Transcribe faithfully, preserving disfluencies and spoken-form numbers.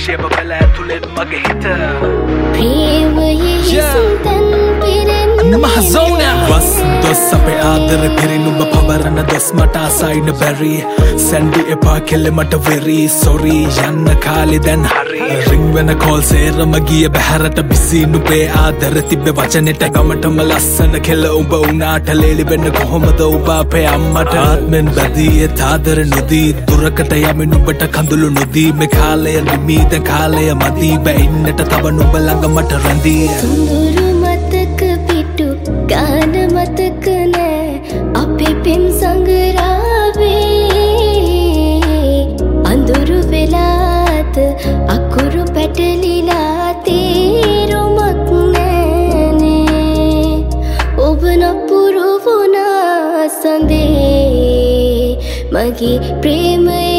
ශේප වෙල ඇතුලෙන් මගේ හිත ප්‍රේමයේ සුතන් පිරෙන්න Amazona was dos අපේ ආදර පිරිනුඹ පවරන දොස් මට අසයින බැරි සැන්ඩි එපා කෙල්ල මට වෙරි සොරි යන්න කාලේ දැන් හරි රින් වෙන කෝල් සේරම ගිය බහැරට බිසි නුඹේ ආදර තිබ්බ වචනෙට ගමටම ලස්සන කෙල්ල උඹ උනාට ලේලි වෙන්න කොහොමද ඔබ අපේ අම්මට ආත්මෙන් බැදී තාදර නොදී දුරකට යමින් නුඹට කඳුළු නොදී මේ කාලය නිමී දැන් කාලය මදි බැින්නට තව නුඹ ළඟ මට රැඳී සුඳුරු මතක පිටු ගාන මතක නෑ අපේ පෙම් සංගරාවේ අඳුරු වෙලාත අකුරු පැටලිලා තේරුමක් නෑනේ ඔබ නපුරු වුණා සඳේ මගේ ප්‍රේමය